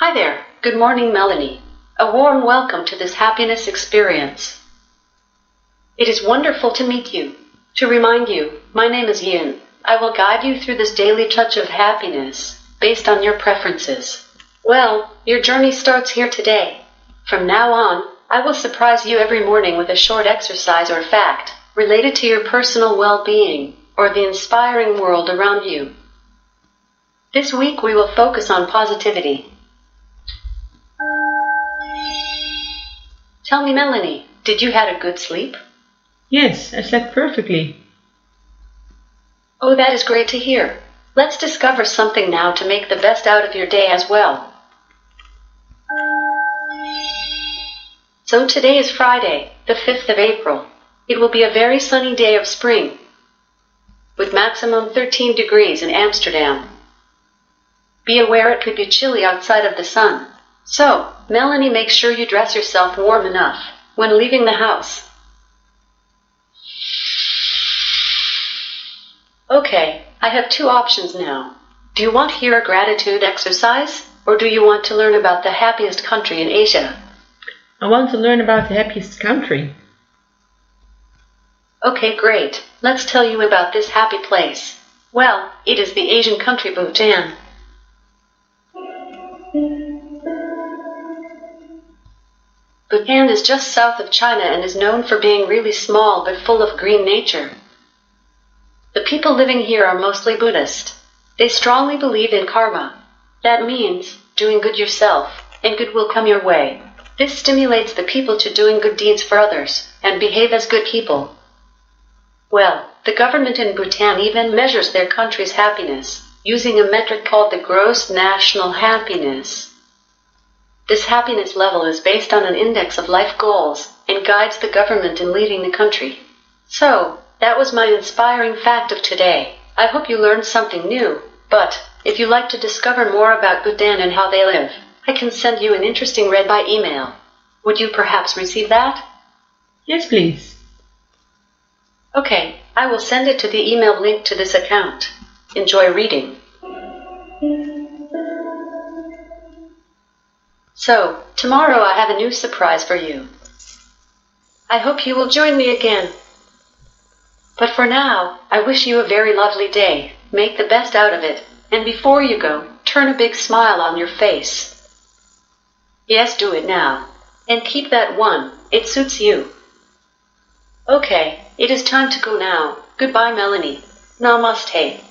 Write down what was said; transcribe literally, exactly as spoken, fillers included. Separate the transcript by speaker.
Speaker 1: Hi there. Good morning, Melanie. A warm welcome to this happiness experience. It is wonderful to meet you. To remind you, my name is Yin. I will guide you through this daily touch of happiness, based on your preferences. Well, your journey starts here today. From now on, I will surprise you every morning with a short exercise or fact related to your personal well-being or the inspiring world around you. This week we will focus on positivity. Tell me, Melanie, did you had a good sleep?
Speaker 2: Yes, I slept perfectly.
Speaker 1: Oh, that is great to hear. Let's discover something now to make the best out of your day as well. So today is Friday, the fifth of April. It will be a very sunny day of spring, with maximum thirteen degrees in Amsterdam. Be aware it could be chilly outside of the sun. So, Melanie, make sure you dress yourself warm enough when leaving the house. Okay, I have two options now. Do you want to hear a gratitude exercise, or do you want to learn about the happiest country in Asia?
Speaker 2: I want to learn about the happiest country.
Speaker 1: Okay, great. Let's tell you about this happy place. Well, it is the Asian country Bhutan. Bhutan is just south of China and is known for being really small but full of green nature. The people living here are mostly Buddhist. They strongly believe in karma. That means doing good yourself, and good will come your way. This stimulates the people to doing good deeds for others and behave as good people. Well, the government in Bhutan even measures their country's happiness using a metric called the gross national happiness. This happiness level is based on an index of life goals and guides the government in leading the country. So, that was my inspiring fact of today. I hope you learned something new, but if you'd like to discover more about Bhutan and how they live, I can send you an interesting read by email. Would you perhaps receive that?
Speaker 2: Yes, please.
Speaker 1: Okay, I will send it to the email linked to this account. Enjoy reading. So, tomorrow I have a new surprise for you. I hope you will join me again. But for now, I wish you a very lovely day. Make the best out of it, and before you go, turn a big smile on your face. Yes, do it now. And keep that one, it suits you. Okay, it is time to go now. Goodbye, Melanie. Namaste.